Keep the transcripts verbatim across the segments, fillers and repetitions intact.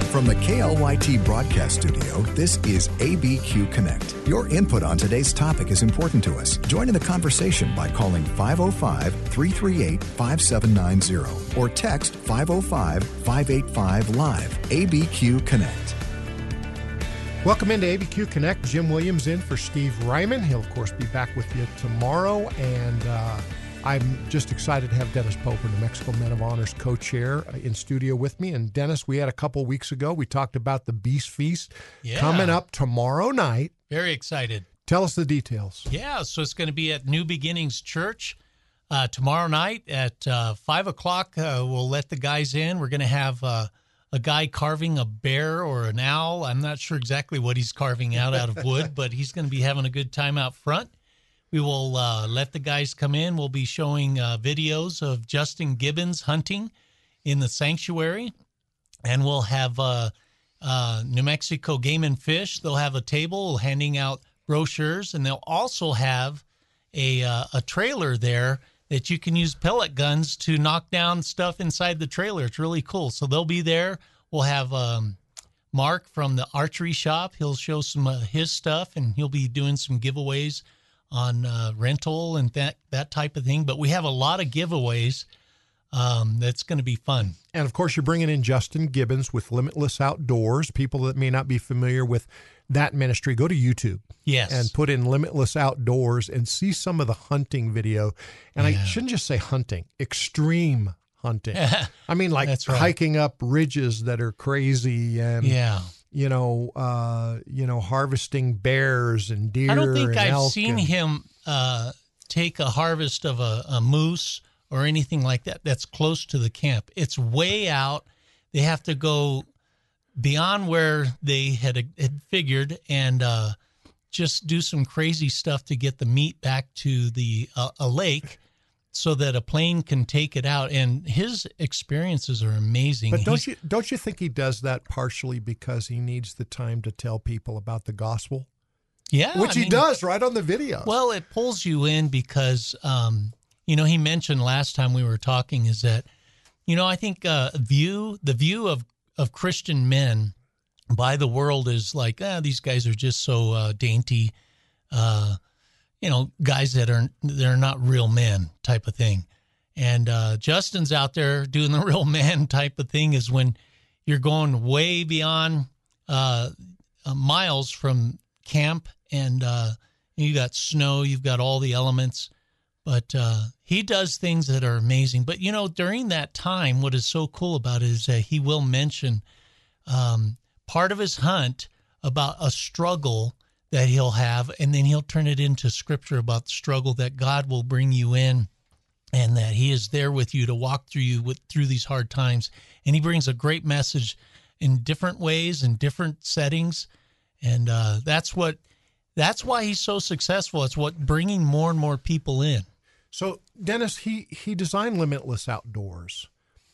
From the K L Y T broadcast studio, this is A B Q Connect. Your input on today's topic is important to us. Join in the conversation by calling five oh five, three three eight, five seven nine zero or text five oh five, five eight five, live. A B Q Connect. Welcome into A B Q Connect. Jim Williams in for Steve Ryman. He'll, of course, be back with you tomorrow. And uh, I'm just excited to have Dennis Poper, New Mexico Men of Honor's co-chair, uh, in studio with me. And Dennis, we had a couple weeks ago, we talked about the Beast Feast yeah. coming up tomorrow night. Very excited. Tell us the details. Yeah, so it's going to be at New Beginnings Church uh, tomorrow night at uh, five o'clock. Uh, we'll let the guys in. We're going to have uh, a guy carving a bear or an owl. I'm not sure exactly what he's carving out out of wood, but he's going to be having a good time out front. We will uh, let the guys come in. We'll be showing uh, videos of Justin Gibbons hunting in the sanctuary. And we'll have uh, uh, New Mexico Game and Fish. They'll have a table handing out brochures. And they'll also have a, uh, a trailer there that you can use pellet guns to knock down stuff inside the trailer. It's really cool. So they'll be there. We'll have um, Mark from the archery shop. He'll show some of his stuff, and he'll be doing some giveaways on uh, rental and that that type of thing. But we have a lot of giveaways. Um, that's going to be fun. And, of course, you're bringing in Justin Gibbons with Limitless Outdoors. People that may not be familiar with that ministry, go to YouTube. Yes. And put in Limitless Outdoors and see some of the hunting video. And Yeah. I shouldn't just say hunting, extreme hunting. I mean, like That's right. hiking up ridges that are crazy and, Yeah. you know, uh, you know, harvesting bears and deer. I don't think and I've elk seen and- him uh, take a harvest of a, a moose or anything like that that's close to the camp. It's way out. They have to go beyond where they had, had figured and uh, just do some crazy stuff to get the meat back to the uh, a lake so that a plane can take it out. And his experiences are amazing. But don't He's- you don't you think he does that partially because he needs the time to tell people about the gospel? Yeah, Which I he mean, does right on the video. Well, it pulls you in because, um, you know, he mentioned last time we were talking is that, you know, I think uh, view the view of, of Christian men by the world is like, ah, these guys are just so uh, dainty, uh, you know, guys that are they're not real men type of thing. And uh, Justin's out there doing the real man type of thing is when you're going way beyond uh, uh, miles from camp and uh, you got snow, you've got all the elements. But uh, he does things that are amazing. But, you know, during that time, what is so cool about it is that he will mention um, part of his hunt about a struggle that he'll have, and then he'll turn it into scripture about the struggle that God will bring you in and that he is there with you to walk through you with, through these hard times. And he brings a great message in different ways and different settings. And uh, that's what that's why he's so successful. It's what bringing more and more people in. So, Dennis, he, he designed Limitless Outdoors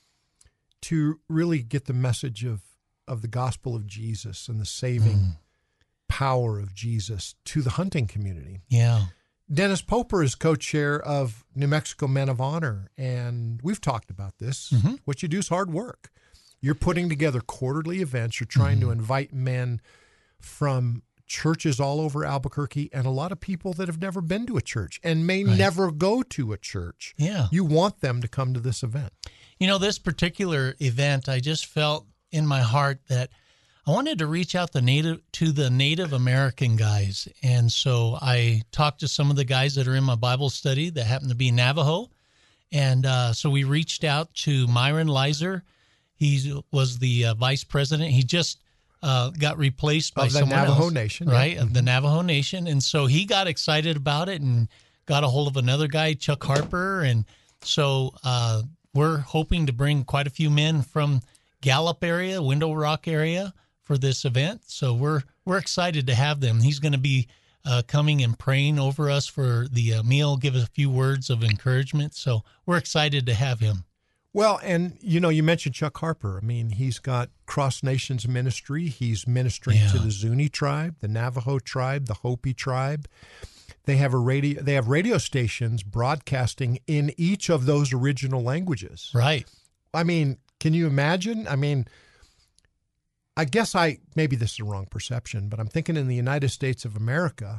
to really get the message of, of the gospel of Jesus and the saving mm. power of Jesus to the hunting community. Yeah. Dennis Poper is co-chair of New Mexico Men of Honor, and we've talked about this. Mm-hmm. What you do is hard work. You're putting together quarterly events. You're trying mm-hmm. to invite men from churches all over Albuquerque and a lot of people that have never been to a church and may right. never go to a church. Yeah. You want them to come to this event. You know, this particular event, I just felt in my heart that I wanted to reach out the native to the Native American guys. And so I talked to some of the guys that are in my Bible study that happen to be Navajo. And uh, so we reached out to Myron Lizer. He was the uh, vice president. He just Uh, got replaced by of the someone Navajo else, Nation, right? Yeah. Of the Navajo Nation, and so he got excited about it and got a hold of another guy, Chuck Harper, and so uh, we're hoping to bring quite a few men from Gallup area, Window Rock area for this event. So we're we're excited to have them. He's going to be uh, coming and praying over us for the uh, meal, give us a few words of encouragement. So we're excited to have him. Well, and, you know, you mentioned Chuck Harper. I mean, he's got Cross Nations Ministry. He's ministering Yeah. to the Zuni tribe, the Navajo tribe, the Hopi tribe. They have a radio. They have radio stations broadcasting in each of those original languages. Right. I mean, can you imagine? I mean, I guess I, maybe this is a wrong perception, but I'm thinking in the United States of America,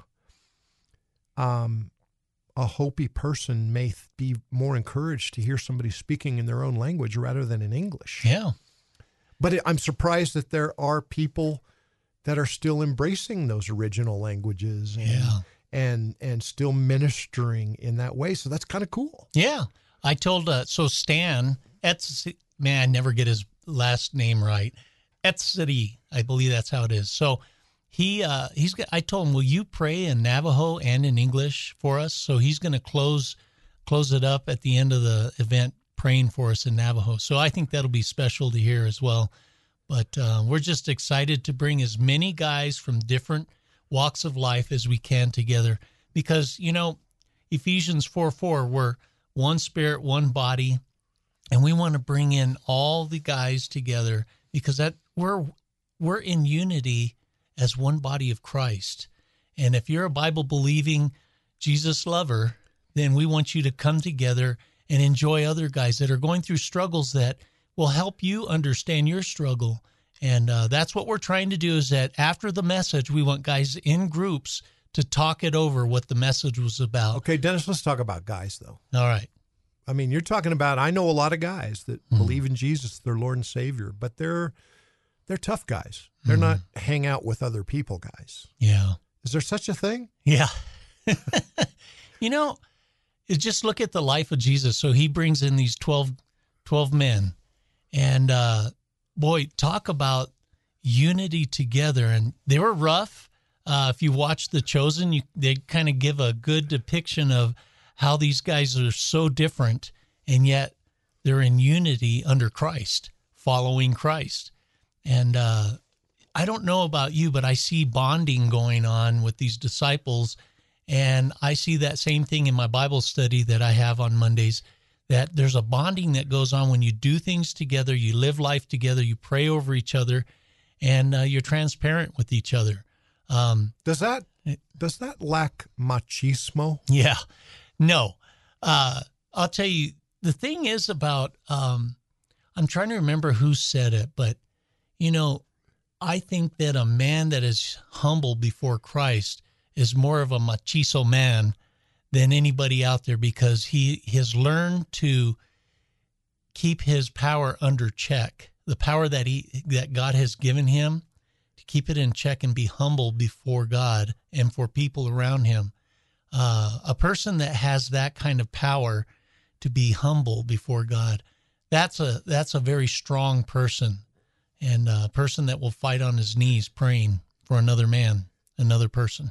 um, a Hopi person may th- be more encouraged to hear somebody speaking in their own language rather than in English. Yeah. But it, I'm surprised that there are people that are still embracing those original languages and, Yeah. and, and still ministering in that way. So that's kind of cool. Yeah. I told, uh, so Stan, Etz, man, I never get his last name right. Etzeri, I believe that's how it is. So he, uh, he's, I told him, will you pray in Navajo and in English for us? So he's going to close, close it up at the end of the event, praying for us in Navajo. So I think that'll be special to hear as well. But uh, we're just excited to bring as many guys from different walks of life as we can together because, you know, Ephesians four four, we're one spirit, one body, and we want to bring in all the guys together because that we're we're in unity as one body of Christ. And if you're a Bible-believing Jesus lover, then we want you to come together and enjoy other guys that are going through struggles that will help you understand your struggle. And uh, that's what we're trying to do is that after the message, we want guys in groups to talk it over what the message was about. Okay, Dennis, let's talk about guys, though. All right. I mean, you're talking about, I know a lot of guys that mm. believe in Jesus, their Lord and Savior, but they're they're tough guys. They're mm. not hang out with other people guys. Yeah. Is there such a thing? Yeah. You know, just look at the life of Jesus. So he brings in these twelve, twelve men. And, uh, boy, talk about unity together. And they were rough. Uh, if you watch The Chosen, you, they kind of give a good depiction of how these guys are so different, and yet they're in unity under Christ, following Christ. And uh, I don't know about you, but I see bonding going on with these disciples, and I see that same thing in my Bible study that I have on Mondays, that there's a bonding that goes on when you do things together, you live life together, you pray over each other, and uh, you're transparent with each other. Um, does that does that lack machismo? Yeah. No. Uh, I'll tell you, the thing is about, um, I'm trying to remember who said it, but, you know, I think that a man that is humble before Christ is more of a machizo man than anybody out there because he has learned to keep his power under check, the power that he that God has given him, to keep it in check and be humble before God and for people around him. Uh, a person that has that kind of power to be humble before God, that's a that's a very strong person, and a person that will fight on his knees praying for another man, another person.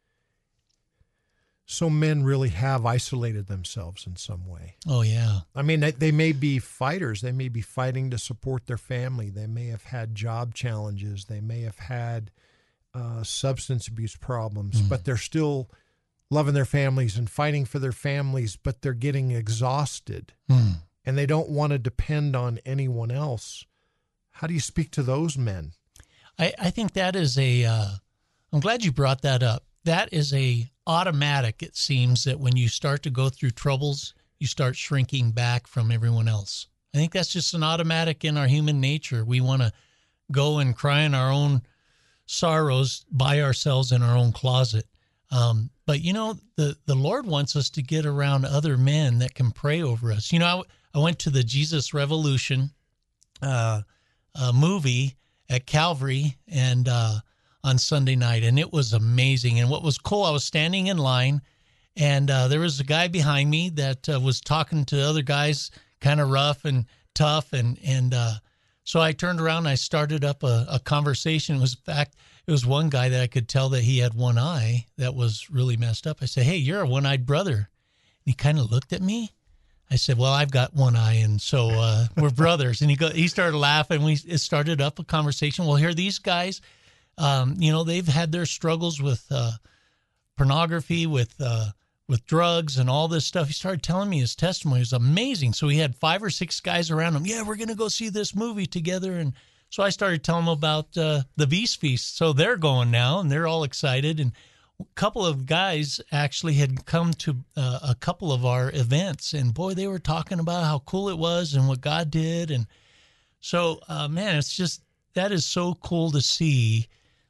So men really have isolated themselves in some way. Oh, yeah. I mean, they, they may be fighters. They may be fighting to support their family. They may have had job challenges. They may have had uh, substance abuse problems, mm. but they're still loving their families and fighting for their families, but they're getting exhausted mm. and they don't want to depend on anyone else. How do you speak to those men? I, I think that is a, uh, I'm glad you brought that up. That is a automatic, it seems, that when you start to go through troubles, you start shrinking back from everyone else. I think that's just an automatic in our human nature. We want to go and cry in our own sorrows by ourselves in our own closet. Um, but, you know, the, the Lord wants us to get around other men that can pray over us. You know, I, I went to the Jesus Revolution uh, uh, movie at Calvary and uh, on Sunday night, and it was amazing. And what was cool, I was standing in line, and uh, there was a guy behind me that uh, was talking to other guys, kind of rough and tough, and and uh, so I turned around and I started up a, a conversation. It was, in fact, it was one guy that I could tell that he had one eye that was really messed up. I said, "Hey, you're a one-eyed brother." And he kind of looked at me. I said, "Well, I've got one eye, and so uh, we're brothers." And he go, he started laughing. We it started up a conversation. Well, here these guys, um, you know, they've had their struggles with uh, pornography, with uh, with drugs, and all this stuff. He started telling me his testimony. It was amazing. So he had five or six guys around him. Yeah, we're going to go see this movie together. And so I started telling them about uh, the Beast Feast. So they're going now, and they're all excited. And a couple of guys actually had come to uh, a couple of our events, and boy, they were talking about how cool it was and what God did. And so, uh, man, it's just, that is so cool to see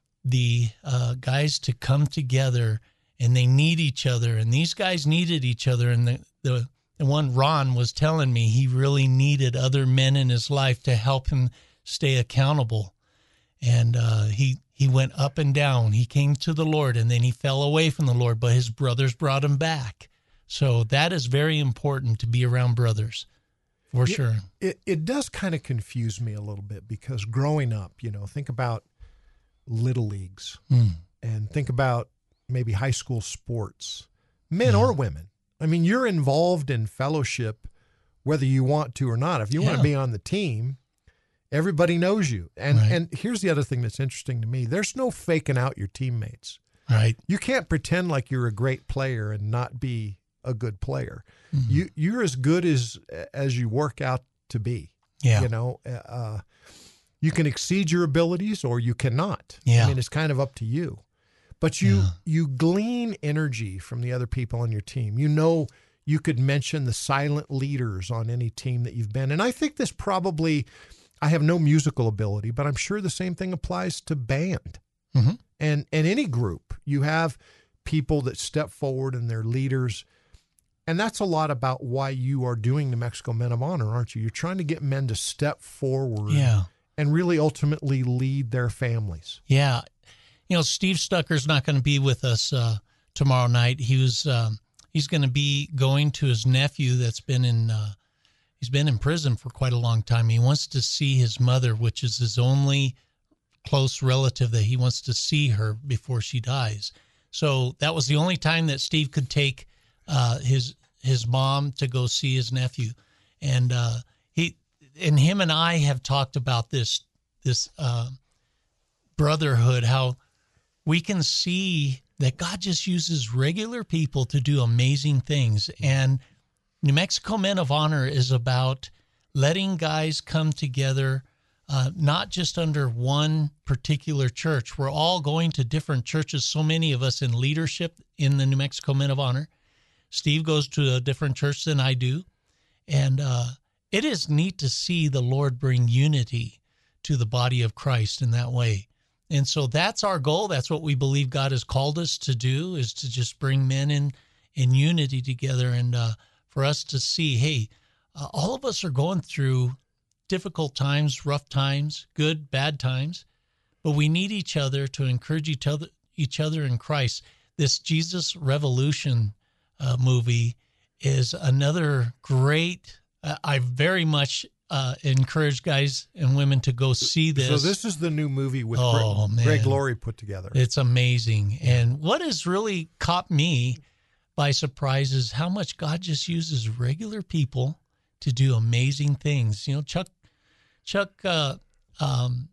the uh, guys to come together, and they need each other, and these guys needed each other. And the, the, the one Ron was telling me, he really needed other men in his life to help him stay accountable. And uh, he, he went up and down. He came to the Lord, and then he fell away from the Lord, but his brothers brought him back. So that is very important, to be around brothers, for it, sure. It, it does kind of confuse me a little bit, because growing up, you know, think about little leagues mm. and think about maybe high school sports, men yeah. or women. I mean, you're involved in fellowship whether you want to or not. If you yeah. want to be on the team, everybody knows you. And right. and here's the other thing that's interesting to me. There's no faking out your teammates. Right. You can't pretend like you're a great player and not be a good player. Mm-hmm. You you're as good as as you work out to be. Yeah. You know, uh, you can exceed your abilities or you cannot. Yeah. I mean, it's kind of up to you. But you yeah. you glean energy from the other people on your team. You know, you could mention the silent leaders on any team that you've been. And I think this probably, I have no musical ability, but I'm sure the same thing applies to band. Mm-hmm. And and any group. You have people that step forward and they're leaders. And that's a lot about why you are doing New Mexico Men of Honor, aren't you? You're trying to get men to step forward yeah. and really ultimately lead their families. Yeah. You know, Steve Stucker's not going to be with us uh, tomorrow night. He was um, he's going to be going to his nephew that's been in uh, he's been in prison for quite a long time. He wants to see his mother, which is his only close relative that he wants to see her before she dies. So that was the only time that Steve could take uh, his his mom to go see his nephew, and uh, he and him and I have talked about this this uh, brotherhood, how we can see that God just uses regular people to do amazing things. And New Mexico Men of Honor is about letting guys come together, uh, not just under one particular church. We're all going to different churches, so many of us in leadership in the New Mexico Men of Honor. Steve goes to a different church than I do. And uh, it is neat to see the Lord bring unity to the body of Christ in that way. And so that's our goal. That's what we believe God has called us to do, is to just bring men in, in unity together, and uh, for us to see, hey, uh, all of us are going through difficult times, rough times, good, bad times, but we need each other to encourage each other, each other in Christ. This Jesus Revolution uh, movie is another great, uh, I very much Uh, encourage guys and women to go see this. So this is the new movie with oh, Greg, Greg Laurie put together. It's amazing. And what has really caught me by surprise is how much God just uses regular people to do amazing things. You know, Chuck, Chuck, uh, um,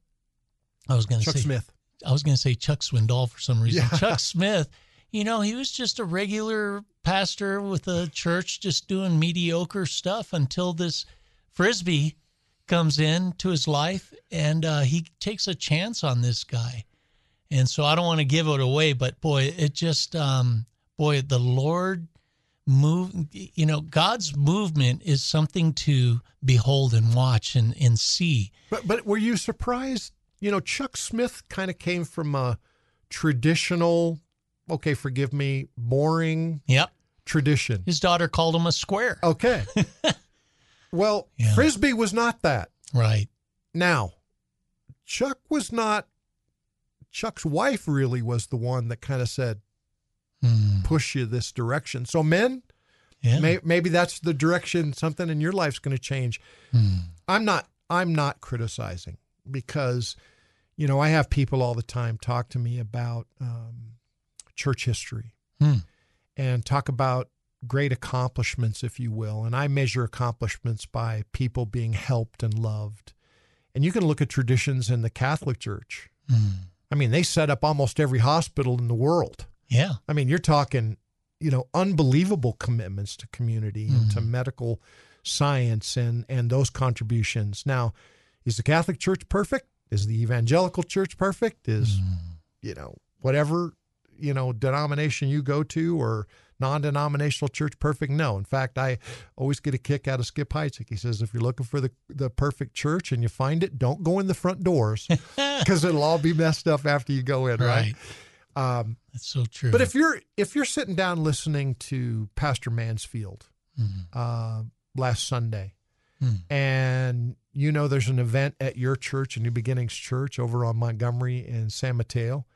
I was going to say Chuck Smith. I was going to say Chuck Swindoll for some reason. Yeah. Chuck Smith, you know, he was just a regular pastor with a church just doing mediocre stuff until this Frisbee comes in to his life, and uh, he takes a chance on this guy. And so I don't want to give it away, but boy, it just, um, boy, the Lord move, you know, God's movement is something to behold and watch and, and see. But, but were you surprised? You know, Chuck Smith kind of came from a traditional, okay, forgive me, boring yep. tradition. His daughter called him a square. Okay. Well, yeah. Frisbee was not that. Right. Now, Chuck was not, Chuck's wife really was the one that kind of said, mm. push you this direction. So men, yeah. may, maybe that's the direction something in your life's going to change. Mm. I'm not, I'm not criticizing, because, you know, I have people all the time talk to me about um, church history mm. and talk about great accomplishments, if you will. And I measure accomplishments by people being helped and loved. And you can look at traditions in the Catholic Church. Mm. I mean, they set up almost every hospital in the world. Yeah. I mean, you're talking, you know, unbelievable commitments to community mm. and to medical science and, and those contributions. Now, is the Catholic Church perfect? Is the Evangelical Church perfect? Is, mm. you know, whatever, you know, denomination you go to or non-denominational church perfect? No. In fact, I always get a kick out of Skip Heitzig. He says, if you're looking for the, the perfect church and you find it, don't go in the front doors because it'll all be messed up after you go in, right? right? Um, That's so true. But if you're if you're sitting down listening to Pastor Mansfield mm-hmm. uh, last Sunday, mm. and you know there's an event at your church, New Beginnings Church, over on Montgomery and San Mateo,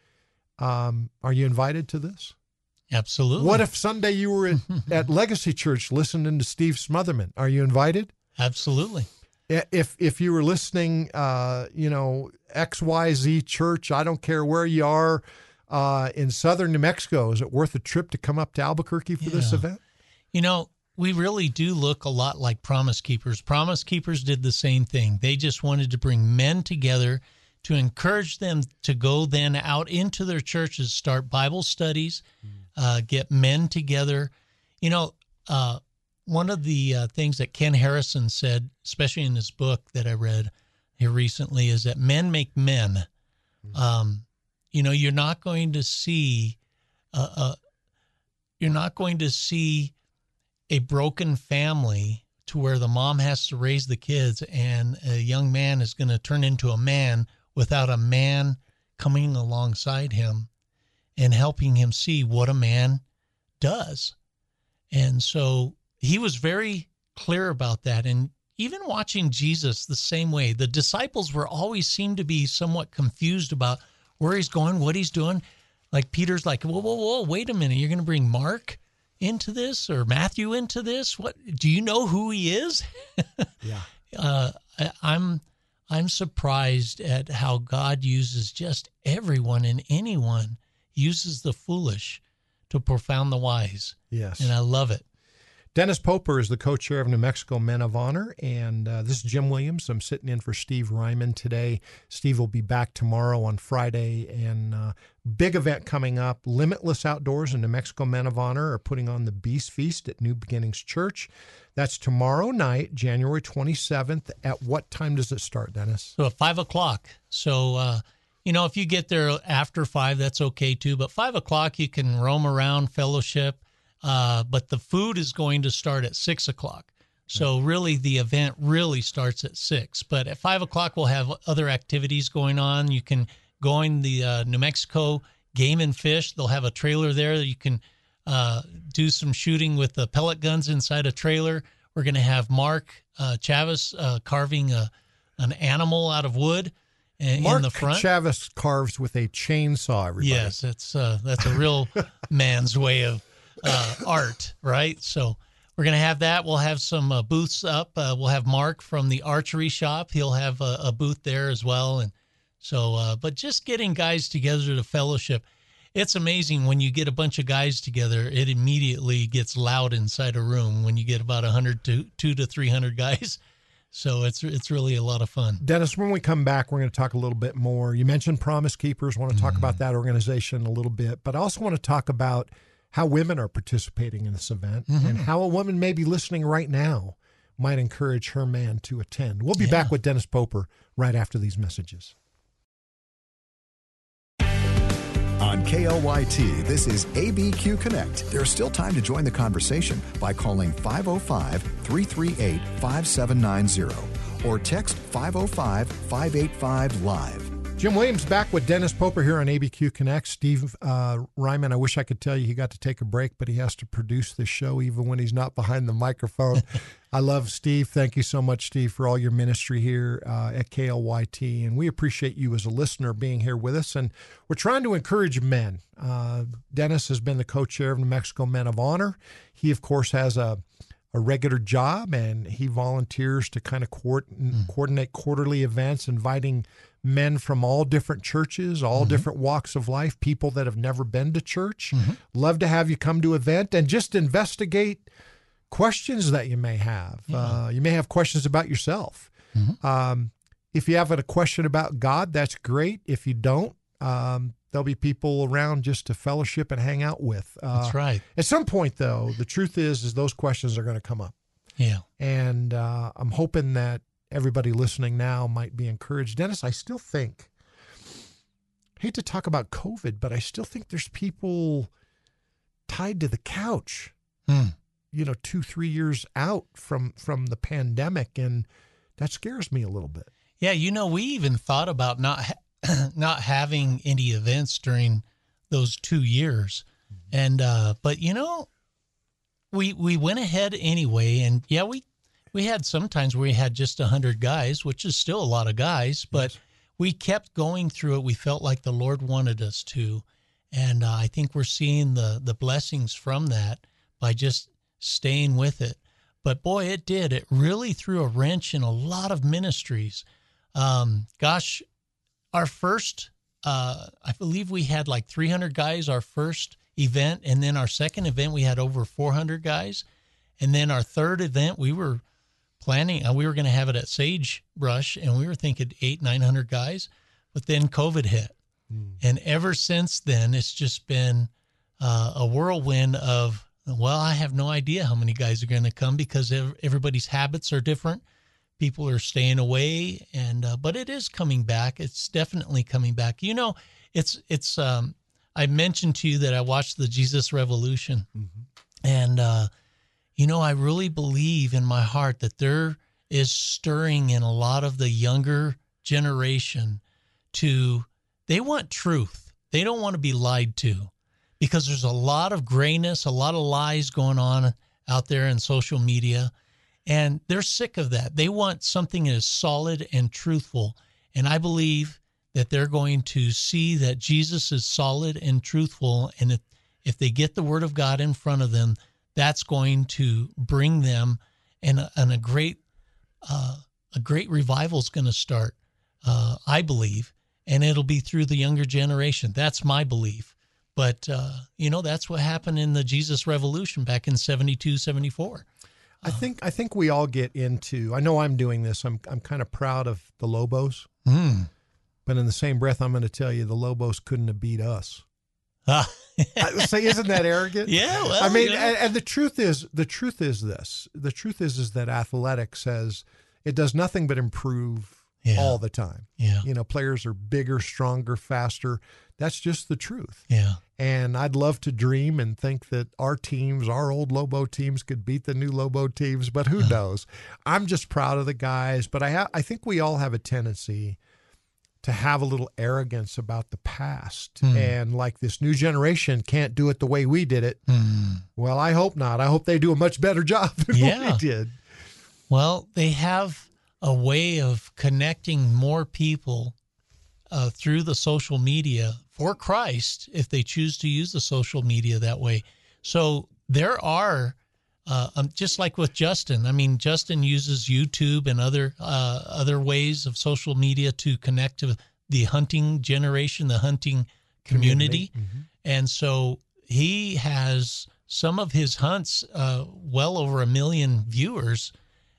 um, are you invited to this? Absolutely. What if Sunday you were at, at Legacy Church listening to Steve Smotherman? Are you invited? Absolutely. If if you were listening, uh, you know, X Y Z Church, I don't care where you are, uh, in southern New Mexico, is it worth a trip to come up to Albuquerque for yeah. this event? You know, we really do look a lot like Promise Keepers. Promise Keepers did the same thing. They just wanted to bring men together to encourage them to go then out into their churches, start Bible studies, uh, get men together. You know, uh, one of the uh, things that Ken Harrison said, especially in this book that I read here recently, is that men make men. Um, you know, you're not going to see, uh, uh, you're not going to see a broken family to where the mom has to raise the kids and a young man is going to turn into a man without a man coming alongside him and helping him see what a man does. And so he was very clear about that. And even watching Jesus the same way, the disciples were always seemed to be somewhat confused about where he's going, what he's doing. Like Peter's like, whoa, whoa, whoa, wait a minute. You're going to bring Mark into this or Matthew into this? What, do you know who he is? yeah. Uh, I, I'm, I'm surprised at how God uses just everyone and anyone, uses the foolish to profound the wise. Yes. And I love it. Dennis Poper is the co-chair of New Mexico Men of Honor, and uh, this is Jim Williams. I'm sitting in for Steve Ryman today. Steve will be back tomorrow on Friday, and uh, big event coming up. Limitless Outdoors and New Mexico Men of Honor are putting on the Beast Feast at New Beginnings Church. That's tomorrow night, January twenty-seventh. At what time does it start, Dennis? So at five o'clock. So, uh, you know, if you get there after five, that's okay too. But five o'clock, you can roam around, fellowship. Uh, but the food is going to start at six o'clock. So really the event really starts at six. But at five o'clock, we'll have other activities going on. You can go in the uh, New Mexico Game and Fish. They'll have a trailer there that you can uh, do some shooting with the pellet guns inside a trailer. We're going to have Mark uh, Chavez uh, carving a, an animal out of wood in, Mark in the front. Chavez carves with a chainsaw, everybody. Yes, that's, uh, that's a real man's way of Uh, art, right? So we're going to have that. We'll have some uh, booths up. Uh, we'll have Mark from the archery shop. He'll have a, a booth there as well. And so, uh, but just getting guys together to fellowship, it's amazing when you get a bunch of guys together, it immediately gets loud inside a room when you get about one hundred to two to three hundred guys. So it's it's really a lot of fun. Dennis, when we come back, we're going to talk a little bit more. You mentioned Promise Keepers. I want to talk mm. about that organization a little bit, but I also want to talk about how women are participating in this event mm-hmm. and how a woman maybe listening right now might encourage her man to attend. We'll be yeah. back with Dennis Poper right after these messages. On K L Y T, this is A B Q Connect. There's still time to join the conversation by calling five oh five, three three eight, five seven nine zero or text five oh five, five eight five, live. Jim Williams back with Dennis Poper here on A B Q Connect. Steve uh, Ryman, I wish I could tell you he got to take a break, but he has to produce this show even when he's not behind the microphone. I love Steve. Thank you so much, Steve, for all your ministry here uh, at K L Y T. And we appreciate you as a listener being here with us. And we're trying to encourage men. Uh, Dennis has been the co-chair of New Mexico Men of Honor. He, of course, has a a regular job, and he volunteers to kind of coordinate, mm. coordinate quarterly events, inviting men from all different churches, all mm-hmm. different walks of life, people that have never been to church. Mm-hmm. Love to have you come to an event and just investigate questions that you may have. Yeah. Uh, you may have questions about yourself. Mm-hmm. Um, if you have a question about God, that's great. If you don't, um, there'll be people around just to fellowship and hang out with. Uh, That's right. At some point, though, the truth is, is those questions are going to come up. Yeah. And uh, I'm hoping that everybody listening now might be encouraged. Dennis, I still think, I hate to talk about COVID, but I still think there's people tied to the couch, Hmm. you know, two, three years out from, from the pandemic. And that scares me a little bit. Yeah, you know, we even thought about not ha- not having any events during those two years, and uh, but you know, we we went ahead anyway, and yeah, we we had some times where we had just a hundred guys, which is still a lot of guys, but Yes. we kept going through it. We felt like the Lord wanted us to, and uh, I think we're seeing the the blessings from that by just staying with it. But boy, it did. It really threw a wrench in a lot of ministries. Um, gosh, our first, uh, I believe we had like three hundred guys our first event. And then our second event, we had over four hundred guys. And then our third event, we were planning, uh, we were going to have it at Sagebrush, and we were thinking eight, nine hundred guys. But then COVID hit. Mm. And ever since then, it's just been uh, a whirlwind of, well, I have no idea how many guys are going to come because everybody's habits are different. People are staying away, and uh, but it is coming back. It's definitely coming back. You know, it's it's. Um, I mentioned to you that I watched the Jesus Revolution, mm-hmm. and uh, you know, I really believe in my heart that there is stirring in a lot of the younger generation to they want truth. They don't want to be lied to, because there's a lot of grayness, a lot of lies going on out there in social media. And they're sick of that. They want something that is solid and truthful. And I believe that they're going to see that Jesus is solid and truthful. And if, if they get the Word of God in front of them, that's going to bring them, and a, and a great uh, a great revival is going to start, uh, I believe. And it'll be through the younger generation. That's my belief. But, uh, you know, that's what happened in the Jesus Revolution back in seventy-two, seventy-four. I think I think we all get into, I know I'm doing this, I'm I'm kind of proud of the Lobos, Mm. but in the same breath, I'm going to tell you the Lobos couldn't have beat us. Uh, I say, isn't that arrogant? Yeah, well, I mean, you know. and, and the truth is, the truth is this, the truth is, is that athletics says it does nothing but improve Yeah. all the time. Yeah. You know, players are bigger, stronger, faster. That's just the truth. Yeah. And I'd love to dream and think that our teams, our old Lobo teams, could beat the new Lobo teams, but who knows? I'm just proud of the guys, but I ha- I think we all have a tendency to have a little arrogance about the past. Mm. And like this new generation can't do it the way we did it. Mm. Well, I hope not. I hope they do a much better job than Yeah. what we did. Well, they have a way of connecting more people uh, through the social media for Christ, if they choose to use the social media that way. So there are, uh, um, just like with Justin, I mean, Justin uses YouTube and other uh, other ways of social media to connect to the hunting generation, the hunting community. Community. Mm-hmm. And so he has some of his hunts, uh, well over a million viewers.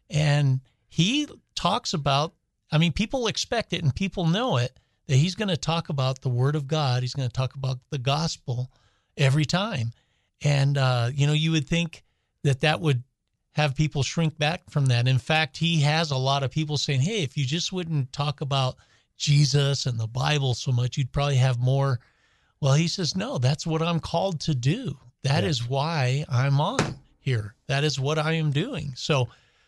And he talks about, I mean, people expect it and people know it, that he's going to talk about the Word of God. He's going to talk about the gospel every time. And, uh, you know, you would think that that would have people shrink back from that. In fact, he has a lot of people saying, hey, if you just wouldn't talk about Jesus and the Bible so much, you'd probably have more. Well, he says, no, that's what I'm called to do. That Yeah. is why I'm on here. That is what I am doing. So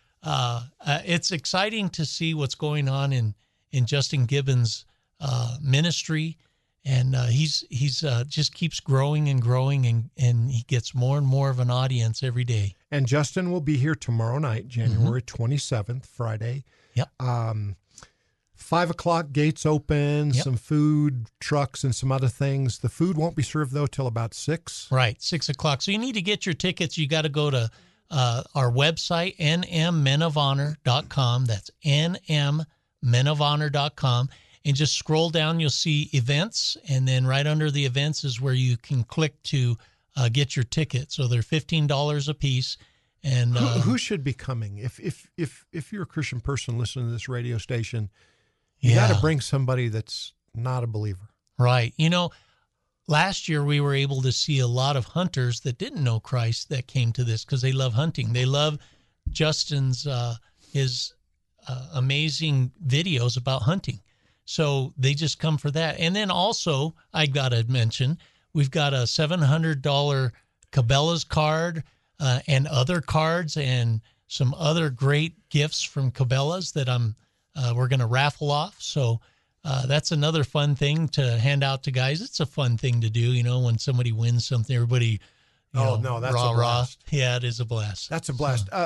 uh, uh, it's exciting to see what's going on in, in Justin Gibbons' uh, ministry. And uh, he's he's uh, just keeps growing and growing, and, and he gets more and more of an audience every day. And Justin will be here tomorrow night, January twenty-seventh, Friday. Yep. Um, five o'clock, gates open, Yep. some food trucks and some other things. The food won't be served, though, till about six. Right, six o'clock. So you need to get your tickets. You got to go to uh, our website, n m men of honor dot com. That's n m men of honor dot com. And just scroll down, you'll see events. And then right under the events is where you can click to uh, get your ticket. So they're fifteen dollars a piece. And Who, uh, who should be coming? If if if if you're a Christian person listening to this radio station, you yeah. got to bring somebody that's not a believer. Right. You know, last year we were able to see a lot of hunters that didn't know Christ that came to this because they love hunting. They love Justin's, uh, his uh, amazing videos about hunting. So they just come for that. And then also, I got to mention, we've got a seven hundred dollars Cabela's card uh, and other cards and some other great gifts from Cabela's that I'm uh, we're going to raffle off. So uh, that's another fun thing to hand out to guys. It's a fun thing to do, you know, when somebody wins something, everybody. You oh know, no, that's rah, a blast. Rah. Yeah, it is a blast. That's a blast. So, uh,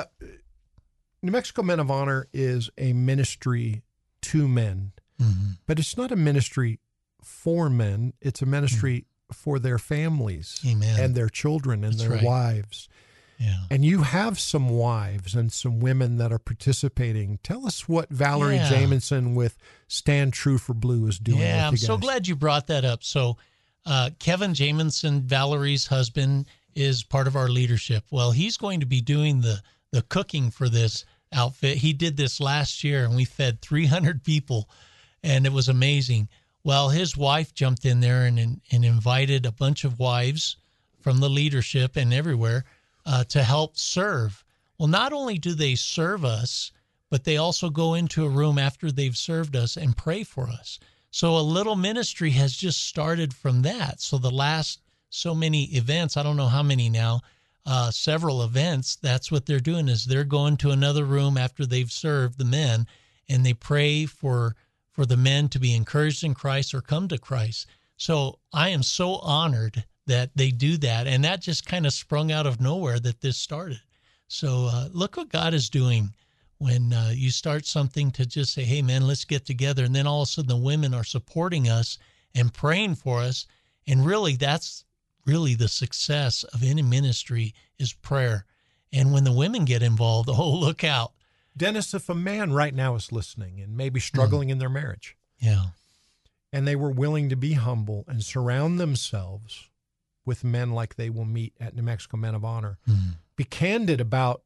New Mexico Men of Honor is a ministry to men, mm-hmm. but it's not a ministry for men. It's a ministry mm-hmm. for their families Amen. And their children and That's their right. wives. Yeah. And you have some wives and some women that are participating. Tell us what Valerie yeah. Jamison with Stand True for Blue is doing. Yeah, with I'm you so guys. glad you brought that up. So uh, Kevin Jamison, Valerie's husband, is part of our leadership. Well, he's going to be doing the, the cooking for this outfit. He did this last year, and we fed three hundred people, and it was amazing. Well, his wife jumped in there and, and, and invited a bunch of wives from the leadership and everywhere uh, to help serve. Well, not only do they serve us, but they also go into a room after they've served us and pray for us. So a little ministry has just started from that. So the last so many events, I don't know how many now, uh, several events, that's what they're doing is they're going to another room after they've served the men, and they pray for for the men to be encouraged in Christ or come to Christ. So I am so honored that they do that, and that just kind of sprung out of nowhere that this started. So uh, look what God is doing when uh, you start something to just say, hey, man, let's get together. And then all of a sudden the women are supporting us and praying for us. And really, that's really the success of any ministry is prayer. And when the women get involved, oh, look out. Dennis, if a man right now is listening and maybe struggling mm. in their marriage, yeah, and they were willing to be humble and surround themselves with men like they will meet at New Mexico Men of Honor, mm. be candid about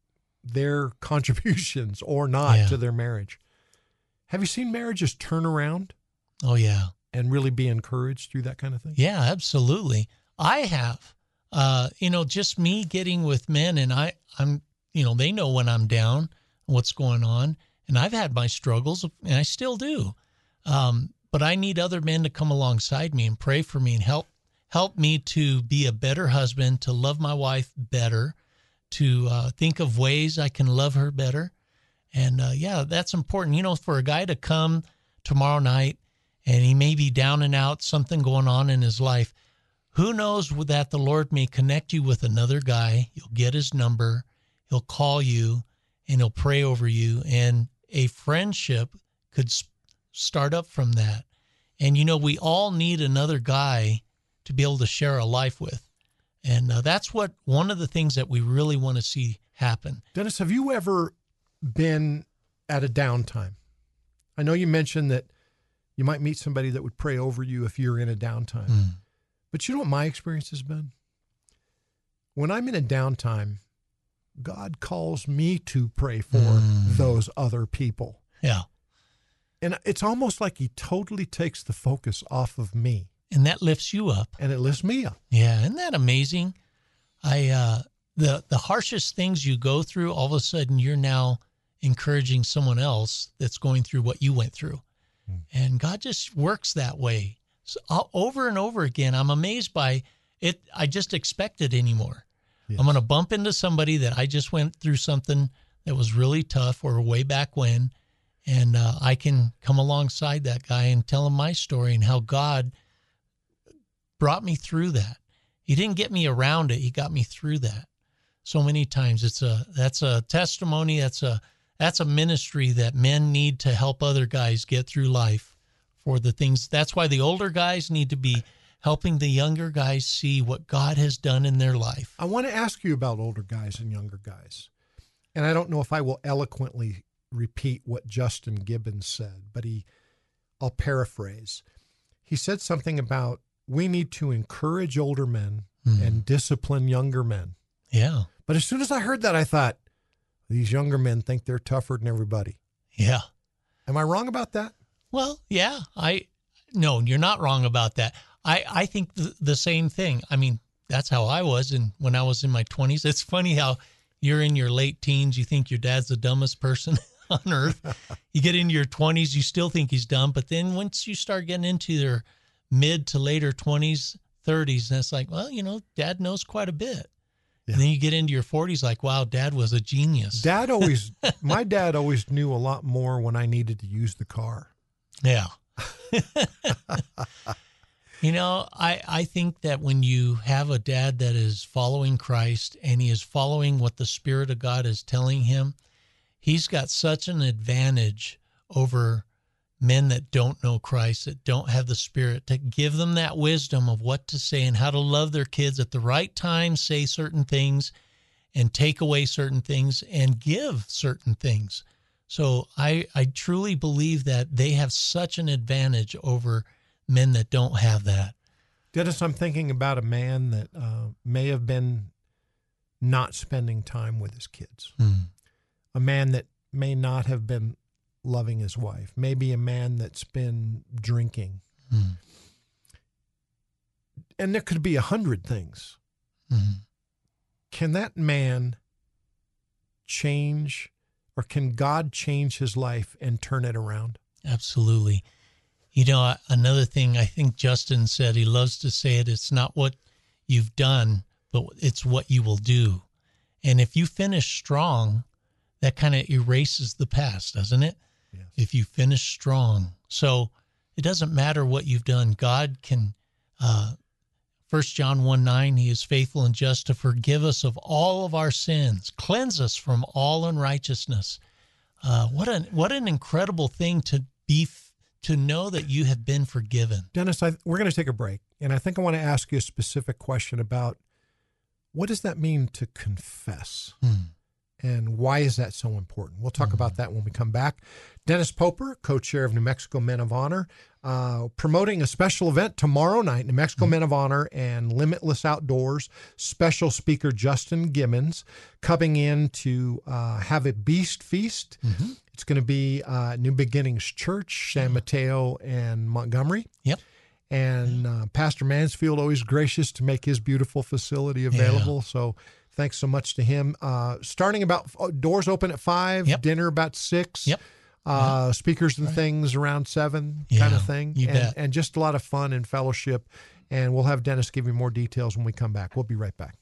their contributions or not yeah. to their marriage. Have you seen marriages turn around? Oh, yeah. And really be encouraged through that kind of thing? Yeah, absolutely. I have. Uh, you know, just me getting with men, and I, I'm, you know, they know when I'm down, what's going on, and I've had my struggles, and I still do. Um, but I need other men to come alongside me and pray for me and help help me to be a better husband, to love my wife better, to uh, think of ways I can love her better. And, uh, yeah, that's important. You know, for a guy to come tomorrow night and he may be down and out, something going on in his life, who knows that the Lord may connect you with another guy. You'll get his number. He'll call you, and he'll pray over you. And a friendship could start up from that. And, you know, we all need another guy to be able to share a life with. And uh, that's what one of the things that we really want to see happen. Dennis, have you ever been at a downtime? I know you mentioned that you might meet somebody that would pray over you if you're in a downtime. Mm. But you know what my experience has been? When I'm in a downtime, God calls me to pray for mm. those other people. Yeah. And it's almost like he totally takes the focus off of me. And that lifts you up. And it lifts me up. Yeah, isn't that amazing? I uh, the the harshest things you go through, all of a sudden you're now encouraging someone else that's going through what you went through. Mm. And God just works that way. So I'll, over and over again, I'm amazed by it. I just expect it anymore. Yes. I'm going to bump into somebody that I just went through something that was really tough or way back when, and uh, I can come alongside that guy and tell him my story and how God brought me through that. He didn't get me around it. He got me through that. So many times it's a, that's a testimony. That's a, that's a ministry that men need to help other guys get through life for the things. That's why the older guys need to be helping the younger guys see what God has done in their life. I want to ask you about older guys and younger guys. And I don't know if I will eloquently repeat what Justin Gibbons said, but he, I'll paraphrase. He said something about, we need to encourage older men mm. and discipline younger men. Yeah. But as soon as I heard that, I thought, these younger men think they're tougher than everybody. Yeah. Am I wrong about that? Well, yeah. I no, you're not wrong about that. I, I think the, the same thing. I mean, that's how I was and when I was in my twenties. It's funny how you're in your late teens, you think your dad's the dumbest person on earth. You get into your twenties, you still think he's dumb. But then once you start getting into your mid to later twenties, thirties, and it's like, well, you know, Dad knows quite a bit. Yeah. And then you get into your forties, like, wow, Dad was a genius. Dad always, my dad always knew a lot more when I needed to use the car. Yeah. You know, I, I think that when you have a dad that is following Christ and he is following what the Spirit of God is telling him, he's got such an advantage over men that don't know Christ, that don't have the Spirit, to give them that wisdom of what to say and how to love their kids at the right time, say certain things and take away certain things and give certain things. So I, I truly believe that they have such an advantage over men that don't have that. Dennis, I'm thinking about a man that uh, may have been not spending time with his kids. Mm. A man that may not have been loving his wife. Maybe a man that's been drinking. Mm. And there could be a hundred things. Mm. Can that man change, or can God change his life and turn it around? Absolutely. You know, another thing I think Justin said, he loves to say it, it's not what you've done, but it's what you will do. And if you finish strong, that kind of erases the past, doesn't it? Yes. If you finish strong. So it doesn't matter what you've done. God can, uh, First John one nine, he is faithful and just to forgive us of all of our sins, cleanse us from all unrighteousness. Uh, what an, what an incredible thing to be to know that you have been forgiven. Dennis, I, we're going to take a break, and I think I want to ask you a specific question about what does that mean to confess, Hmm. and why is that so important? We'll talk mm-hmm. about that when we come back. Dennis Poper, co-chair of New Mexico Men of Honor, uh, promoting a special event tomorrow night, New Mexico mm-hmm. Men of Honor and Limitless Outdoors. Special speaker Justin Gibbons coming in to uh, have a beast feast. Mm-hmm. It's going to be uh, New Beginnings Church, San Mateo, and Montgomery. Yep. And uh, Pastor Mansfield, always gracious to make his beautiful facility available. Yeah. So thanks so much to him. Uh, starting about, oh, doors open at five, yep. dinner about six. Yep. Uh, yep. Speakers and right. things around seven, yeah, kind of thing. You and, bet. and just a lot of fun and fellowship. And we'll have Dennis give you more details when we come back. We'll be right back.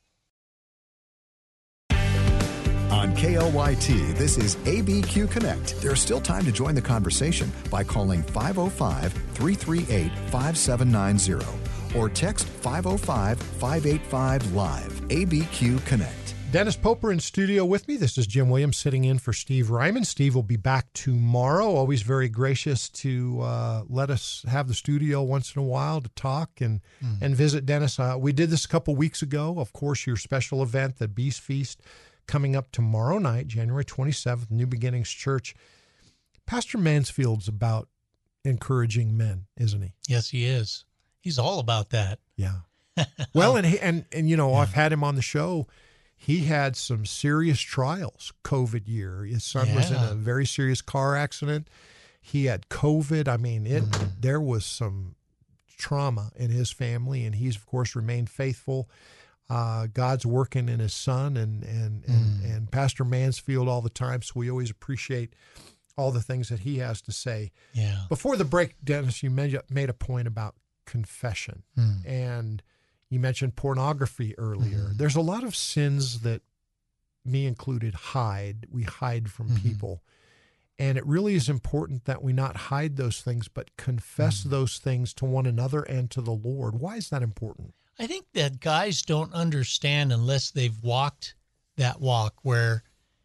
On K L Y T, this is A B Q Connect. There's still time to join the conversation by calling five oh five, three three eight, five seven nine zero or text five oh five, five eight five, live. A B Q Connect. Dennis Poper in studio with me. This is Jim Williams sitting in for Steve Ryman. Steve will be back tomorrow. Always very gracious to uh, let us have the studio once in a while to talk and, mm. and visit Dennis. Uh, we did this a couple weeks ago. Of course, your special event, the Beast Feast, coming up tomorrow night, January twenty-seventh, New Beginnings Church. Pastor Mansfield's about encouraging men, isn't he? Yes, he is. He's all about that. Yeah. Well, and, he, and, and you know, yeah. I've had him on the show. He had some serious trials COVID year. His son yeah. was in a very serious car accident. He had COVID. I mean, it. Mm-hmm. there was some trauma in his family, and he's, of course, remained faithful. Uh, God's working in his son and and, mm. and and Pastor Mansfield all the time, so we always appreciate all the things that he has to say. Yeah. Before the break, Dennis, you made, made a point about confession, mm. and you mentioned pornography earlier. Mm. There's a lot of sins that, me included, hide. We hide from mm-hmm. people, and it really is important that we not hide those things, but confess mm. those things to one another and to the Lord. Why is that important? I think that guys don't understand unless they've walked that walk where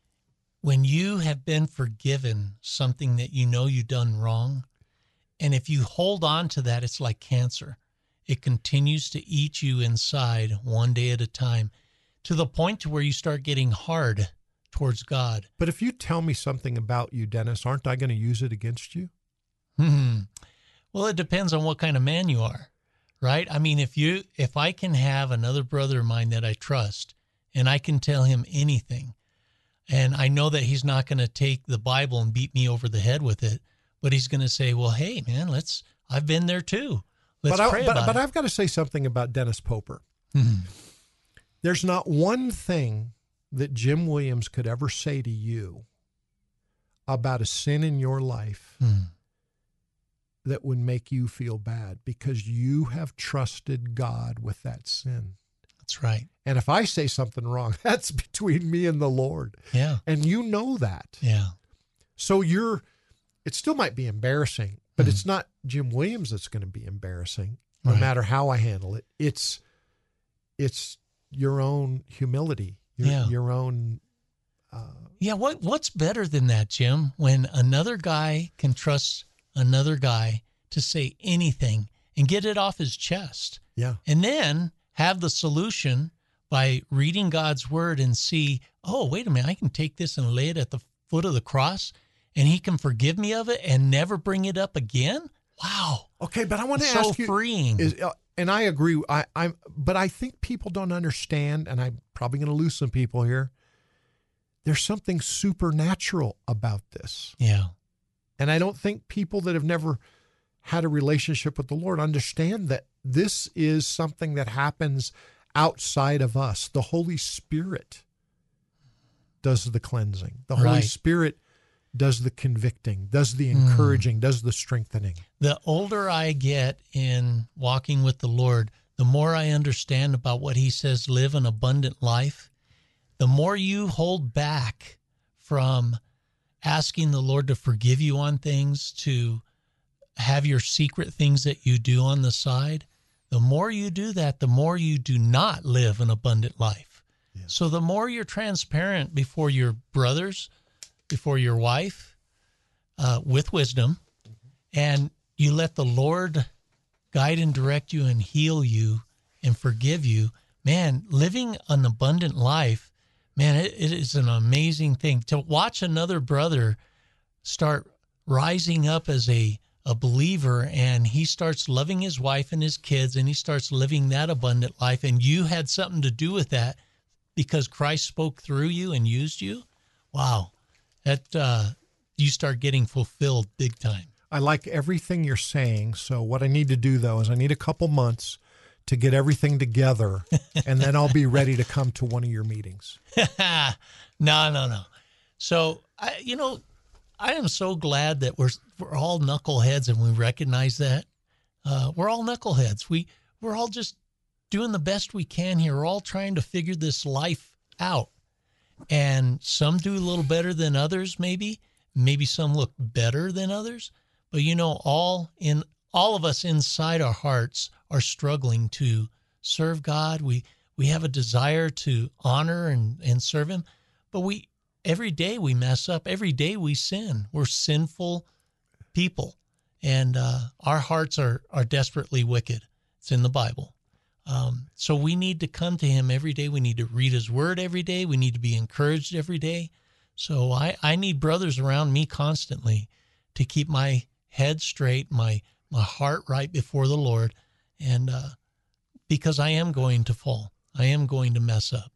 when you have been forgiven something that you know you've done wrong, and if you hold on to that, it's like cancer. It continues to eat you inside one day at a time to the point to where you start getting hard towards God. But if you tell me something about you, Dennis, aren't I going to use it against you? Hmm. Well, it depends on what kind of man you are. Right? I mean, if you, if I can have another brother of mine that I trust and I can tell him anything, and I know that he's not going to take the Bible and beat me over the head with it, but he's going to say, well, hey, man, let's, I've been there too. Let's but pray I, but, about but it. I've got to say something about Dennis Poper. Mm-hmm. There's not one thing that Jim Williams could ever say to you about a sin in your life mm. that would make you feel bad because you have trusted God with that sin. That's right. And if I say something wrong, that's between me and the Lord. Yeah. And you know that. Yeah. So you're, it still might be embarrassing, but mm-hmm. it's not Jim Williams that's going to be embarrassing, no right. matter how I handle it. It's, it's your own humility, your, yeah. your own. Uh, yeah. What, what's better than that, Jim? When another guy can trust another guy to say anything and get it off his chest. Yeah. And then have the solution by reading God's word and see, oh, wait a minute, I can take this and lay it at the foot of the cross and he can forgive me of it and never bring it up again. Wow. Okay. But I want to so ask you, freeing. Is, uh, and I agree. I, I'm, but I think people don't understand, and I'm probably going to lose some people here. There's something supernatural about this. Yeah. And I don't think people that have never had a relationship with the Lord understand that this is something that happens outside of us. The Holy Spirit does the cleansing. The Holy right. Spirit does the convicting, does the encouraging, mm. does the strengthening. The older I get in walking with the Lord, the more I understand about what he says, live an abundant life. The more you hold back from asking the Lord to forgive you on things, to have your secret things that you do on the side, the more you do that, the more you do not live an abundant life. Yeah. So the more you're transparent before your brothers, before your wife, uh, with wisdom, mm-hmm. and you let the Lord guide and direct you and heal you and forgive you, man, living an abundant life, man, it, it is an amazing thing. To watch another brother start rising up as a, a believer, and he starts loving his wife and his kids, and he starts living that abundant life, and you had something to do with that because Christ spoke through you and used you. Wow. That uh, you start getting fulfilled big time. I like everything you're saying. So what I need to do, though, is I need a couple months to get everything together, and then I'll be ready to come to one of your meetings. no, no, no. So, I, you know, I am so glad that we're we're all knuckleheads, and we recognize that. Uh, we're all knuckleheads. We, we're all just doing the best we can here. We're all trying to figure this life out. And some do a little better than others, maybe. Maybe some look better than others. But, you know, all in all of us inside our hearts are struggling to serve God. We we have a desire to honor and, and serve him. But we every day we mess up. Every day we sin. We're sinful people. And uh, our hearts are, are desperately wicked. It's in the Bible. Um, so we need to come to him every day. We need to read his word every day. We need to be encouraged every day. So I, I need brothers around me constantly to keep my head straight, my my heart right before the Lord, and uh, because I am going to fall. I am going to mess up.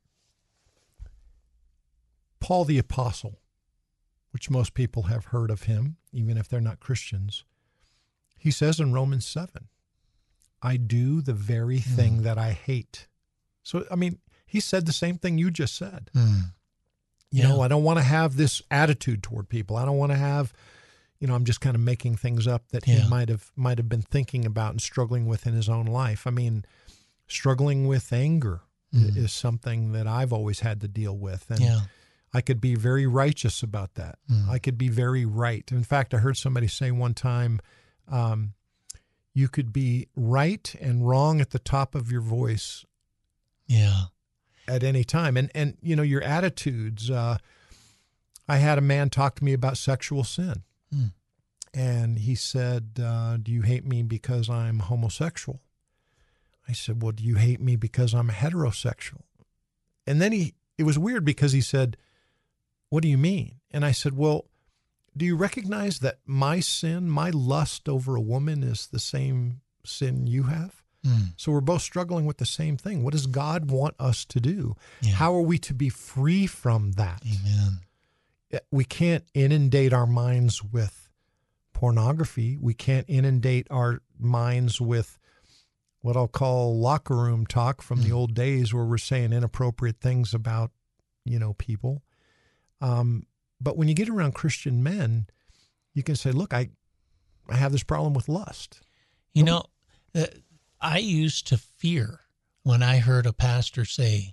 Paul the Apostle, which most people have heard of him, even if they're not Christians, he says in Romans seven, I do the very thing mm. that I hate. So, I mean, he said the same thing you just said. Mm. You yeah. know, I don't want to have this attitude toward people. I don't want to have, you know, I'm just kind of making things up that yeah. he might have might have been thinking about and struggling with in his own life. I mean, struggling with anger mm. is something that I've always had to deal with. And yeah. I could be very righteous about that. Mm. I could be very right. In fact, I heard somebody say one time, um, you could be right and wrong at the top of your voice. Yeah. At any time. And, and you know, your attitudes. Uh, I had a man talk to me about sexual sin. Mm. And he said, uh, do you hate me because I'm homosexual? I said, well, do you hate me because I'm heterosexual? And then he, it was weird because he said, what do you mean? And I said, well, do you recognize that my sin, my lust over a woman is the same sin you have? Mm. So we're both struggling with the same thing. What does God want us to do? Yeah. How are we to be free from that? Amen. We can't inundate our minds with pornography. We can't inundate our minds with what I'll call locker room talk from mm. the old days where we're saying inappropriate things about, you know, people. Um, but when you get around Christian men, you can say, look, I I have this problem with lust. You know, uh, I used to fear when I heard a pastor say,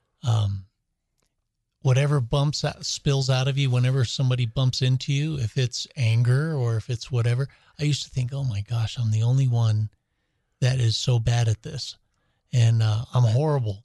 um, whatever bumps out, spills out of you, whenever somebody bumps into you, if it's anger or if it's whatever, I used to think, oh my gosh, I'm the only one that is so bad at this. And uh, I'm horrible.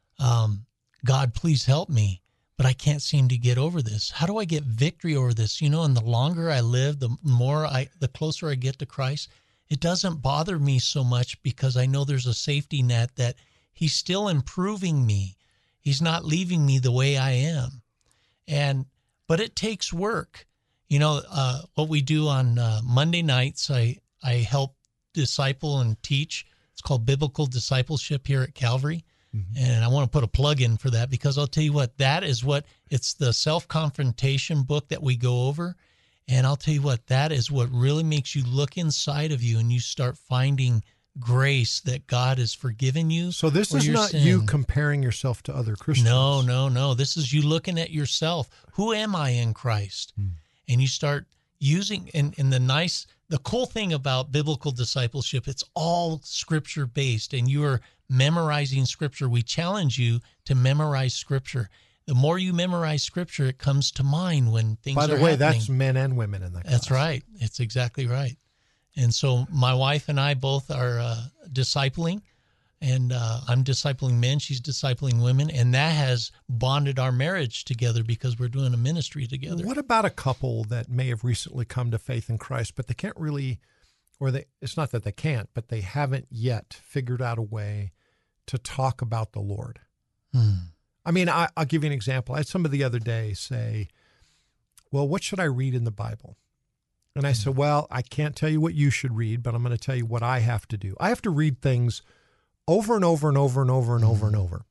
Um, God, please help me. But I can't seem to get over this. How do I get victory over this? You know, and the longer I live, the more I, the closer I get to Christ, it doesn't bother me so much because I know there's a safety net that he's still improving me. He's not leaving me the way I am. And, but it takes work. You know, uh, what we do on uh, Monday nights, I, I help disciple and teach. It's called Biblical Discipleship here at Calvary. Mm-hmm. And I want to put a plug in for that because I'll tell you what, that is what, it's the self-confrontation book that we go over. And I'll tell you what, that is what really makes you look inside of you and you start finding grace that God has forgiven you. So this is not sin. You comparing yourself to other Christians. No, no, no. This is you looking at yourself. Who am I in Christ? Mm. And you start using, and, and the nice, the cool thing about biblical discipleship, it's all scripture based and you are memorizing scripture. We challenge you to memorize scripture. The more you memorize scripture, it comes to mind when things are happening. By the are way, happening. that's men and women in that class. That's right. It's exactly right. And so my wife and I both are uh, discipling, and uh, I'm discipling men. She's discipling women, and that has bonded our marriage together because we're doing a ministry together. What about a couple that may have recently come to faith in Christ, but they can't really, or they, it's not that they can't, but they haven't yet figured out a way to talk about the Lord? Hmm. I mean, I, I'll give you an example. I had somebody the other day say, well, what should I read in the Bible? And I said, well, I can't tell you what you should read, but I'm going to tell you what I have to do. I have to read things over and over and over and over and over and over.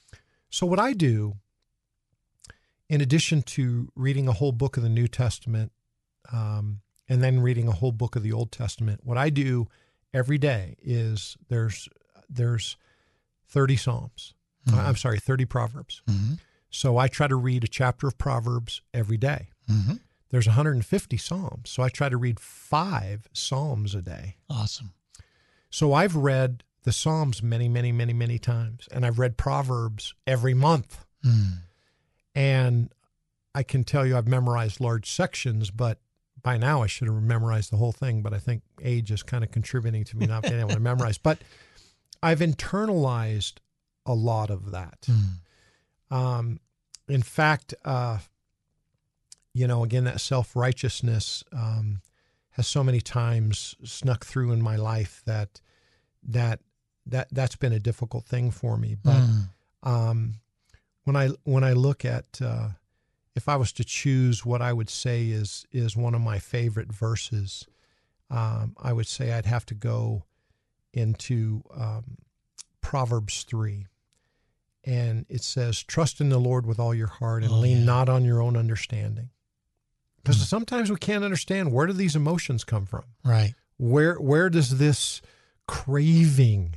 So what I do, in addition to reading a whole book of the New Testament um, and then reading a whole book of the Old Testament, what I do every day is there's there's thirty Psalms. Mm-hmm. I'm sorry, thirty Proverbs. Mm-hmm. So I try to read a chapter of Proverbs every day. Mm-hmm. There's one hundred fifty Psalms, so I try to read five Psalms a day. Awesome. So I've read the Psalms many, many, many, many times, and I've read Proverbs every month. Mm. And I can tell you I've memorized large sections, but by now I should have memorized the whole thing, but I think age is kind of contributing to me not being able to memorize. But I've internalized a lot of that. Mm. Um, in fact, uh, you know, again, that self-righteousness um, has so many times snuck through in my life that that that that's been a difficult thing for me. But mm. um, when I when I look at uh, if I was to choose what I would say is is one of my favorite verses, um, I would say I'd have to go into um, Proverbs three. And it says, trust in the Lord with all your heart and oh, lean yeah. not on your own understanding. Because mm. sometimes we can't understand, where do these emotions come from? Right. Where where does this craving,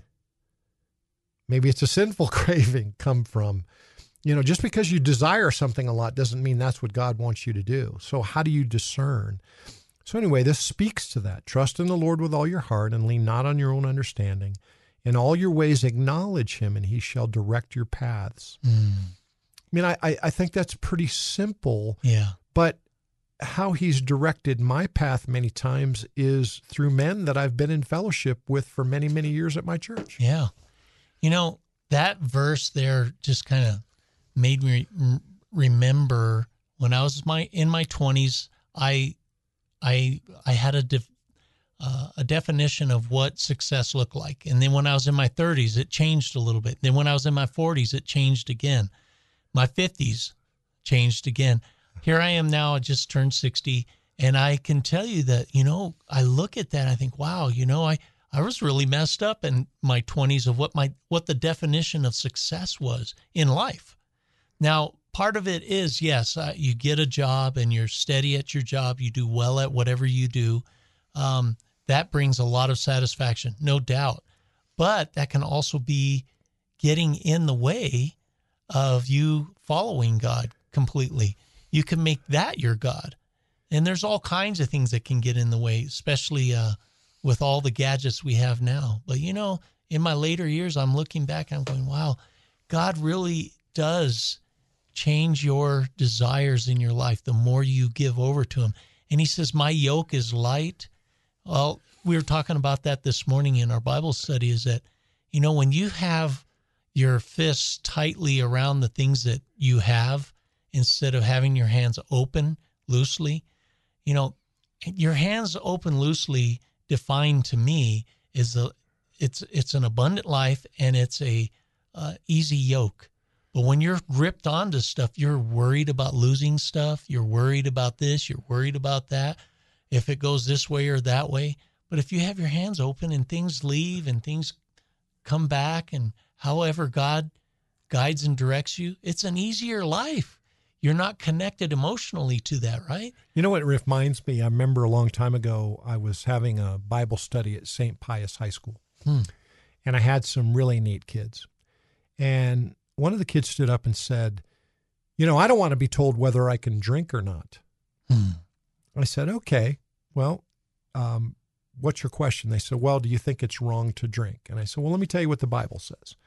maybe it's a sinful craving, come from? You know, just because you desire something a lot doesn't mean that's what God wants you to do. So how do you discern? So anyway, this speaks to that. Trust in the Lord with all your heart and lean not on your own understanding. In all your ways acknowledge him, and he shall direct your paths. Mm. I mean, I, I think that's pretty simple. Yeah. But how he's directed my path many times is through men that I've been in fellowship with for many, many years at my church. Yeah. You know, that verse there just kind of made me remember when I was my in my twenties, I I I had a def, uh, a definition of what success looked like. And then when I was in my thirties, it changed a little bit. Then when I was in my forties, it changed again. My fifties changed again. Here I am now, I just turned sixty, and I can tell you that, you know, I look at that and I think, wow, you know, I, I was really messed up in my twenties of what my what the definition of success was in life. Now, part of it is, yes, uh, you get a job and you're steady at your job, you do well at whatever you do. Um, that brings a lot of satisfaction, no doubt. But that can also be getting in the way of you following God completely. You can make that your God. And there's all kinds of things that can get in the way, especially uh, with all the gadgets we have now. But, you know, in my later years, I'm looking back and I'm going, wow, God really does change your desires in your life the more you give over to him. And he says, my yoke is light. Well, we were talking about that this morning in our Bible study, is that, you know, when you have your fists tightly around the things that you have instead of having your hands open loosely, you know, your hands open loosely defined to me is a, it's, it's an abundant life and it's a uh, easy yoke. But when you're gripped onto stuff, you're worried about losing stuff. You're worried about this. You're worried about that. If it goes this way or that way. But if you have your hands open and things leave and things come back and however God guides and directs you, it's an easier life. You're not connected emotionally to that, right? You know what it reminds me? I remember a long time ago, I was having a Bible study at Saint Pius High School. Hmm. And I had some really neat kids. And one of the kids stood up and said, you know, I don't want to be told whether I can drink or not. Hmm. I said, okay, well, um, what's your question? They said, well, do you think it's wrong to drink? And I said, well, let me tell you what the Bible says.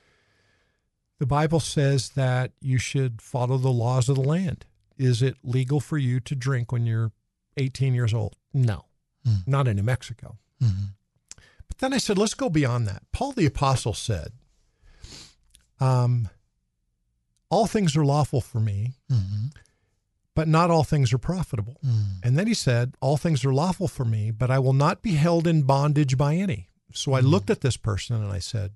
The Bible says that you should follow the laws of the land. Is it legal for you to drink when you're eighteen years old? No, mm. not in New Mexico. Mm-hmm. But then I said, let's go beyond that. Paul the Apostle said, um, all things are lawful for me, mm-hmm. but not all things are profitable. Mm. And then he said, all things are lawful for me, but I will not be held in bondage by any. So I mm. looked at this person and I said,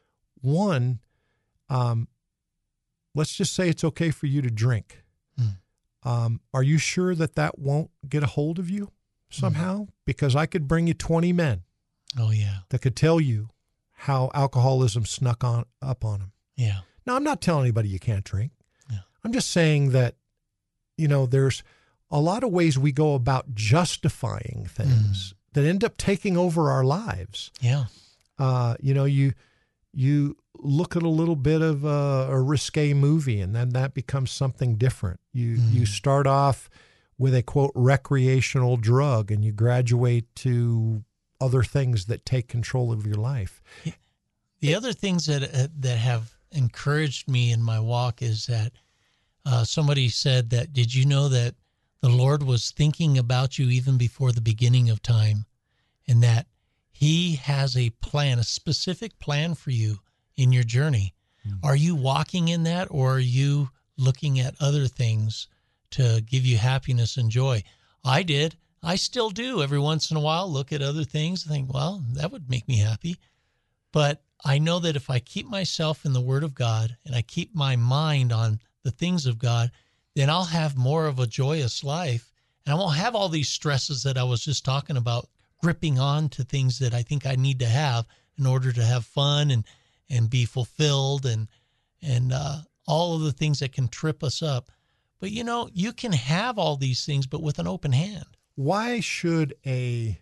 one, Um, let's just say it's okay for you to drink. Mm. Um, are you sure that that won't get a hold of you somehow? Mm. Because I could bring you twenty men. Oh, yeah. That could tell you how alcoholism snuck on up on them. Yeah. Now, I'm not telling anybody you can't drink. Yeah. I'm just saying that, you know, there's a lot of ways we go about justifying things mm. that end up taking over our lives. Yeah. Uh, you know, you... You look at a little bit of a, a risque movie, and then that becomes something different. You mm. you start off with a, quote, recreational drug, and you graduate to other things that take control of your life. The other things that uh, that have encouraged me in my walk is that uh, somebody said that, did you know that the Lord was thinking about you even before the beginning of time, and that He has a plan, a specific plan for you in your journey. Mm-hmm. Are you walking in that, or are you looking at other things to give you happiness and joy? I did. I still do every once in a while look at other things and think, well, that would make me happy. But I know that if I keep myself in the Word of God and I keep my mind on the things of God, then I'll have more of a joyous life. And I won't have all these stresses that I was just talking about, gripping on to things that I think I need to have in order to have fun and, and be fulfilled and, and uh, all of the things that can trip us up. But, you know, you can have all these things, but with an open hand. Why should a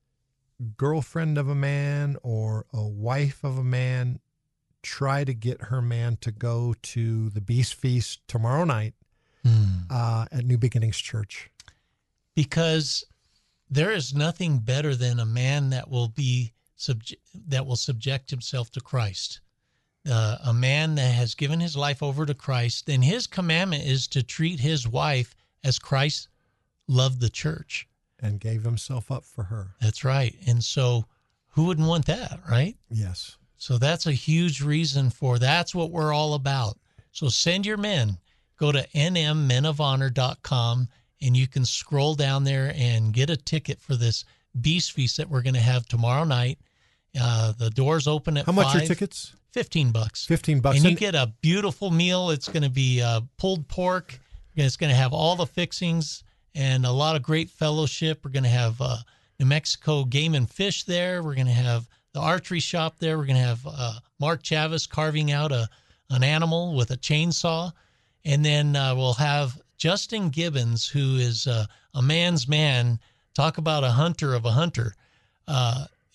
girlfriend of a man or a wife of a man try to get her man to go to the Beast Feast tomorrow night mm. uh, at New Beginnings Church? Because there is nothing better than a man that will be subject, that will subject himself to Christ. Uh, a man that has given his life over to Christ, then his commandment is to treat his wife as Christ loved the church. And gave himself up for her. That's right. And so who wouldn't want that, right? Yes. So that's a huge reason for, that's what we're all about. So send your men. Go to n m men of honor dot com. And you can scroll down there and get a ticket for this Beast Feast that we're going to have tomorrow night. Uh, the doors open at How much five. are tickets? Fifteen bucks. Fifteen bucks. And you get a beautiful meal. It's going to be uh, pulled pork. It's going to have all the fixings and a lot of great fellowship. We're going to have uh, New Mexico Game and Fish there. We're going to have the archery shop there. We're going to have uh, Mark Chavis carving out a an animal with a chainsaw. And then uh, we'll have Justin Gibbons, who is uh, a man's man. Talk about a hunter of a hunter. Uh,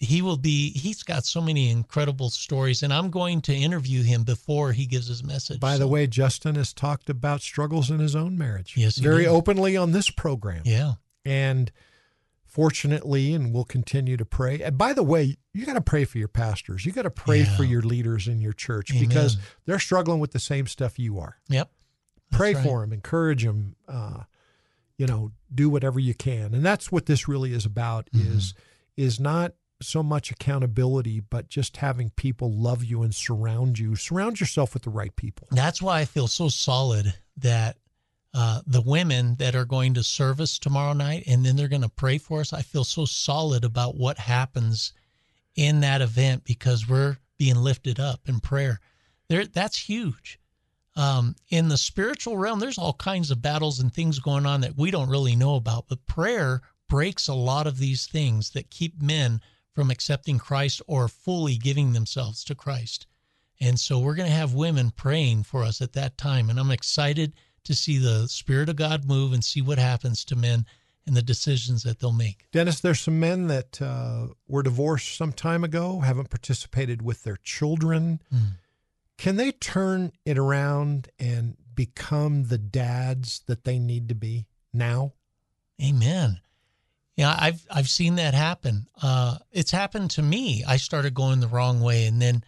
he will be, he's got so many incredible stories, and I'm going to interview him before he gives his message. By so. the way, Justin has talked about struggles in his own marriage. Yes, he very did. openly on this program. Yeah. And fortunately, and we'll continue to pray. And by the way, you got to pray for your pastors. You got to pray Yeah. for your leaders in your church Amen. because they're struggling with the same stuff you are. Yep. Pray That's for right. them, encourage them, uh, you know, do whatever you can. And that's what this really is about, Mm-hmm. is, is not so much accountability, but just having people love you and surround you. Surround yourself with the right people. That's why I feel so solid that uh, the women that are going to service tomorrow night, and then they're going to pray for us, I feel so solid about what happens in that event because we're being lifted up in prayer. There, that's huge. Um, in the spiritual realm, there's all kinds of battles and things going on that we don't really know about, but prayer breaks a lot of these things that keep men from accepting Christ or fully giving themselves to Christ. And so we're going to have women praying for us at that time. And I'm excited to see the Spirit of God move and see what happens to men and the decisions that they'll make. Dennis, there's some men that uh, were divorced some time ago, haven't participated with their children. Mm. Can they turn it around and become the dads that they need to be now? Amen. Yeah, I've I've seen that happen. Uh, it's happened to me. I started going the wrong way, and then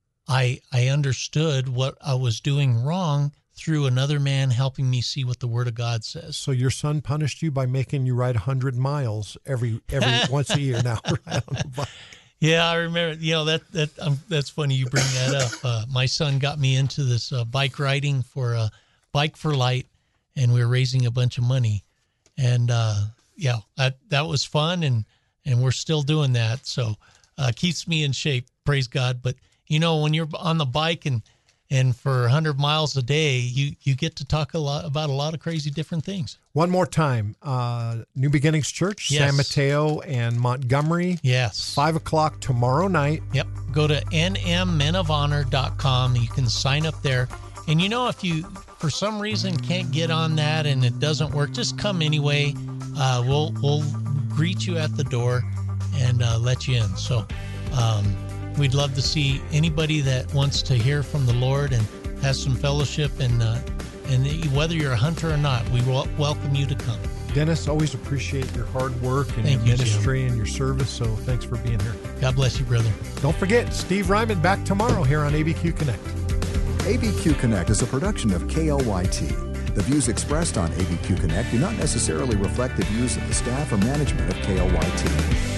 I I understood what I was doing wrong through another man helping me see what the Word of God says. So your son punished you by making you ride one hundred miles every every once a year now. Right on the bike. Yeah, I remember. You know that that um, that's funny you bring that up. Uh, my son got me into this uh, bike riding for uh, Bike for Light, and we were raising a bunch of money, and uh, yeah, that that was fun, and and we're still doing that. So uh, keeps me in shape. Praise God. But you know, when you're on the bike and and for one hundred miles a day, you you get to talk a lot about a lot of crazy different things. One more time, uh, New Beginnings Church, Yes. San Mateo and Montgomery, Yes. five o'clock tomorrow night. Yep. Go to n m men of honor dot com. You can sign up there. And you know, if you, for some reason, can't get on that and it doesn't work, just come anyway. Uh, we'll we'll greet you at the door and uh, let you in. So um, we'd love to see anybody that wants to hear from the Lord and has some fellowship. And uh, and whether you're a hunter or not, we wel- welcome you to come. Dennis, always appreciate your hard work and Thank your you, Jim. ministry and your service. So thanks for being here. God bless you, brother. Don't forget, Steve Ryman back tomorrow here on A B Q Connect. A B Q Connect is a production of K L Y T. The views expressed on A B Q Connect do not necessarily reflect the views of the staff or management of K L Y T.